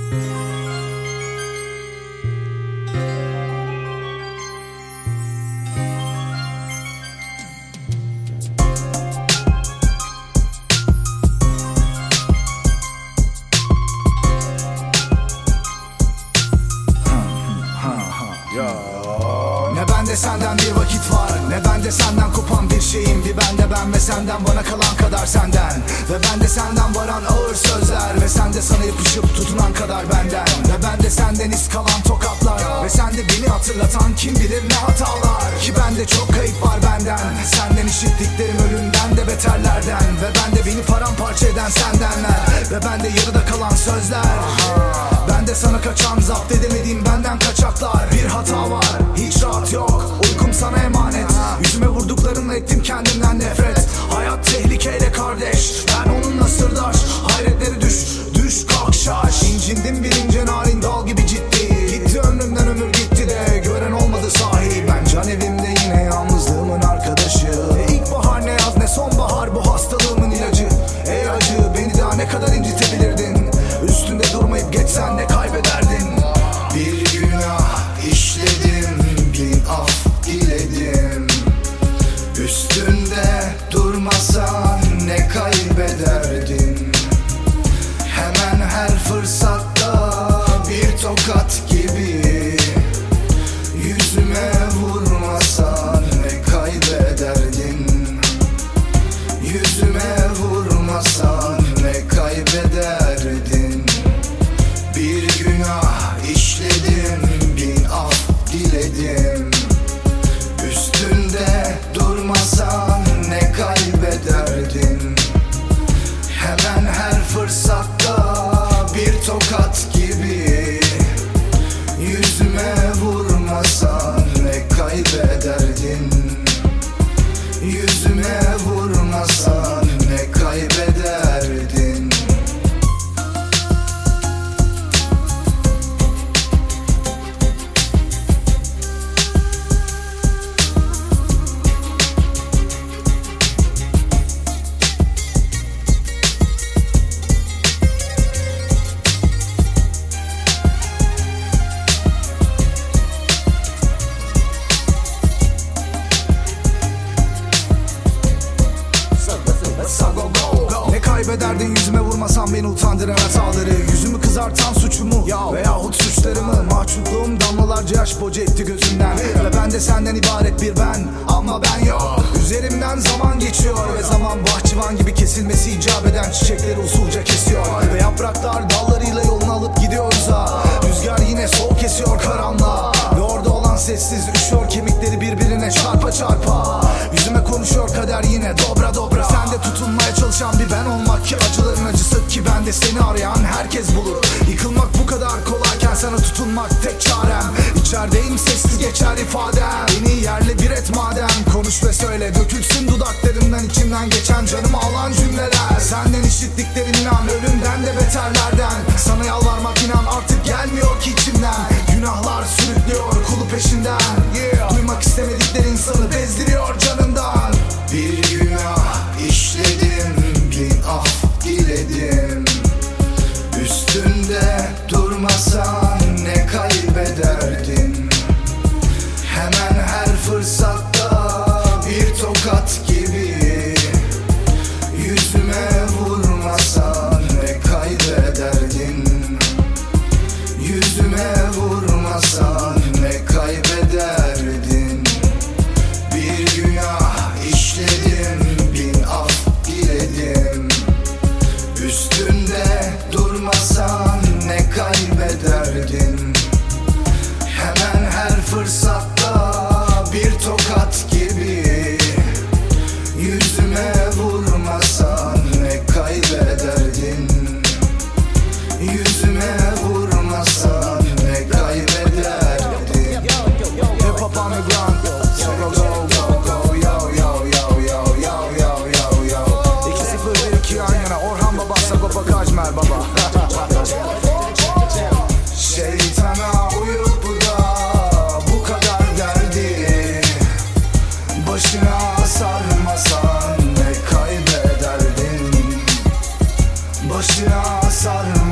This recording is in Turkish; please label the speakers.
Speaker 1: Ne bende senden bir vakit var, ne bende senden kopan bir şeyim. Bir bende ben ve senden bana kalan kadar senden. Ve bende senden varan ağır sözler, ve sende sana yapışıp tutunan kadar benden. Ve bende senden iz kalan tokatlar, ve sende beni hatırlatan kim bilir ne hatalar. Ki bende çok kayıp var benden, senden işittiklerim ölümden de beterlerden. Ve bende beni paramparça eden sendenler, ve bende yarıda kalan sözler. Bende sana kaçan, zapt edemediğim benden kaçaklar. Bir hata var, hiç rahat yok, uykum sana emanet. Yüzüme vurduklarınla ettim kendimden nefret. Hayat tehlikeyle kardeş, ben onunla sırdaş. Hayretleri düş kalk şaş. İncindim bir ince narin dal gibi ciddi. Gitti ömrümden ömür gitti de gören olmadı sahi. Ben can evimde yine yalnızlığımın arkadaşı. İlkbahar ne yaz ne sonbahar bu hastalığımın ilacı. Ey acı, beni daha ne kadar incitebilirdin? Üstünde durmayıp geçsen ne kaybederdin? Bir günah işledim, bin af diledim. Üstünde durmasan ne kaybederdin? Hemen her fırsatta bir tokat gibi yüzüme vurmasan ne kaybederdin? Yüzüme vurmasan ne kaybederdin? Bir günah işledim, bin af diledim. Üstünde durmasan ne kaybederdin? Hemen her fırsatta bir tokat gibi yüzüme vurmasan ne kaybederdin? Yüzüme vurmasan ne kaybederdin? Ne kaybederdin yüzüme vurmasan beni utandıran hataları? Yüzümü kızartan suçumu veyahut suçlarımı? Mahcupluğum damlalarca yaş boca etti gözümden. Ve ben de senden ibaret bir ben, ama ben yok. Üzerimden zaman geçiyor ve zaman bahçıvan gibi kesilmesi icap eden çiçekleri usulca kesiyor. Ve yapraklar dallarıyla yolunu alıp gidiyoruz ha. Rüzgar yine soğuk kesiyor karanlığa. Ve orada olan sessiz üşüyor, kemikleri birbirine çarpa çarpa. Yüzüme konuşuyor kader yine dobra dobra. Sen de tutunmaya çalışan bir ben olmak ki acıların acısı. Ki ben de seni arayan herkes bulur. Yıkılmak bu kadar kolayken sana tutunmak tek çarem. İçerideyim sessiz geçer ifadem. Beni yerle bir et madem. Konuş ve söyle, dökülsün dudaklarından içimden geçen canımı alan cümleler. Senden işittiklerim inan ölümden de beterlerden. Sana yalvarmak inan artık gelmiyor ki içimden. Günahlar sürüklüyor kulu peşinden. Duymak istemedikleri insanı bezdiriyor canından. Bir günah işledim, bin af diledim. Üstünde durmasan ne kaybederdin? Hemen her fırsatta bir tokat gibi yüzüme vurmasan ne kaybederdin? Yüzüme vurmasan ne kaybederdin? Bir günah işledim, bin af diledim. Üstünde durmasan ne kaybederdin? Hemen her fırsatta bir tokat gibi yüzüme vurmasan ne kaybederdin? Yüzüme vurmasan ne kaybederdin? Hip hop on the ground, so go go go go, yo yo yo yo yo yo yo yo. 2-0-1-2 yan yana, Orhan Baba, Sagopa Kajmer Baba. Şeytana uyup da bu kadar derdi başına sarmasan ne kaybederdin? Başına sarmasan